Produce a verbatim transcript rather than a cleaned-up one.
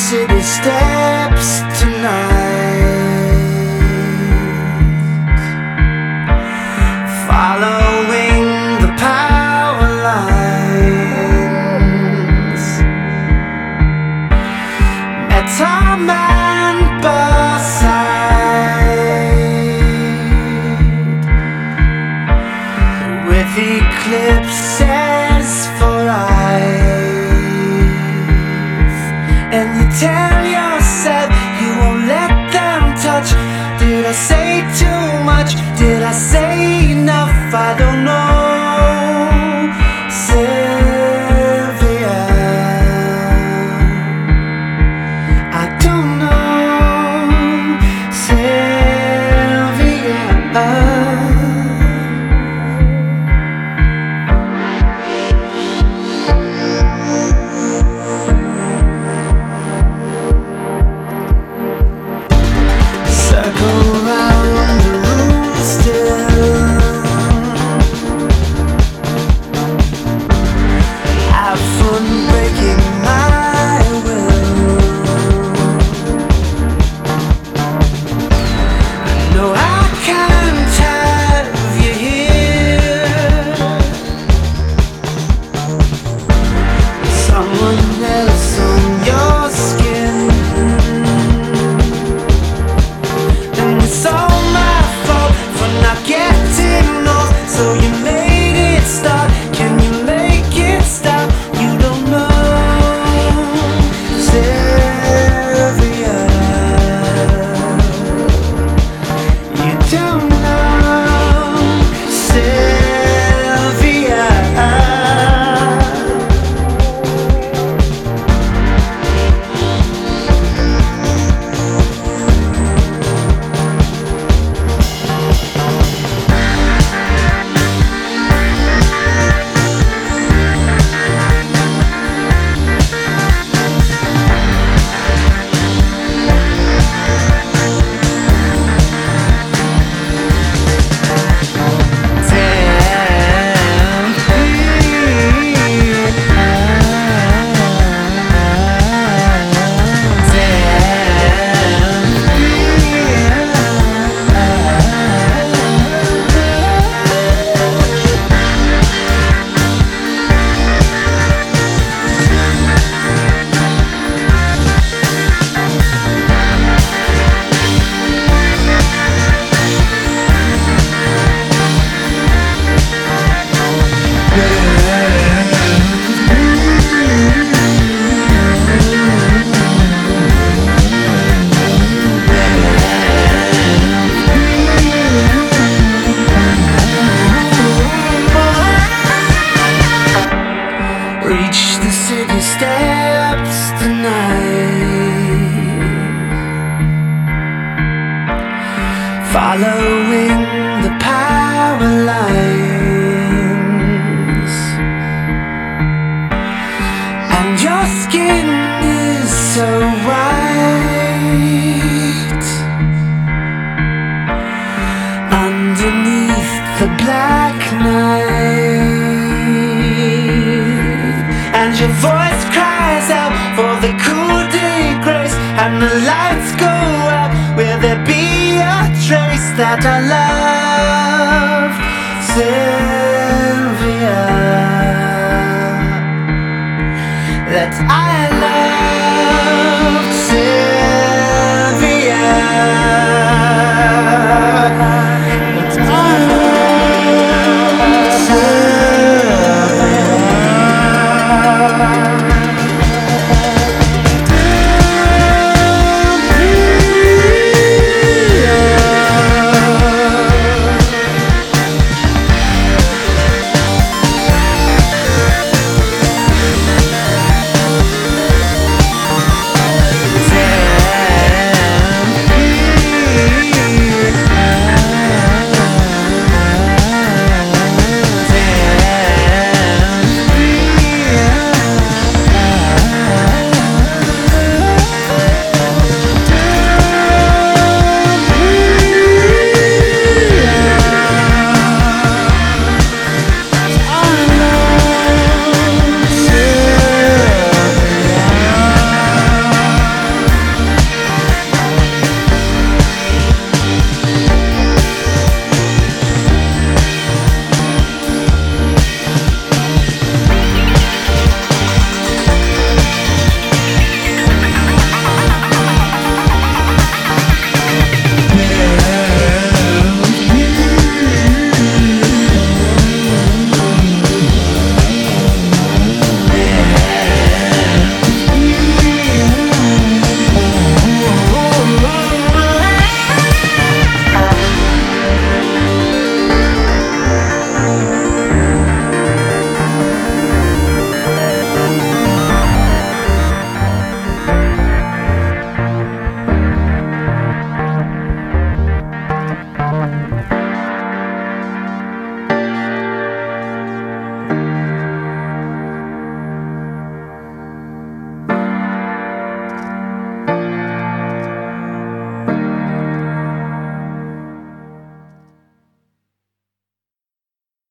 city steps tonight, following the power lines. Met our man Barside with eclipses for eyes, and you tell yourself you won't let them touch. Did I say too much? Did I say enough? I don't know, Sylvia. I don't know, Sylvia. Circle round the room still, have fun breaking my will. I know I can't have you here, someone else on your skin. It's all my fault for not getting off, so you made it start. Can you make it stop? You don't know, Sylvia. You don't know, Sylvia. Reach the city steps tonight, following the power lines, and your skin is so white underneath the black night. And your voice cries out for the coup de grace, and the lights go out. Will there be a trace that I love, Sylvia? That I love, Sylvia. That I love, Sylvia.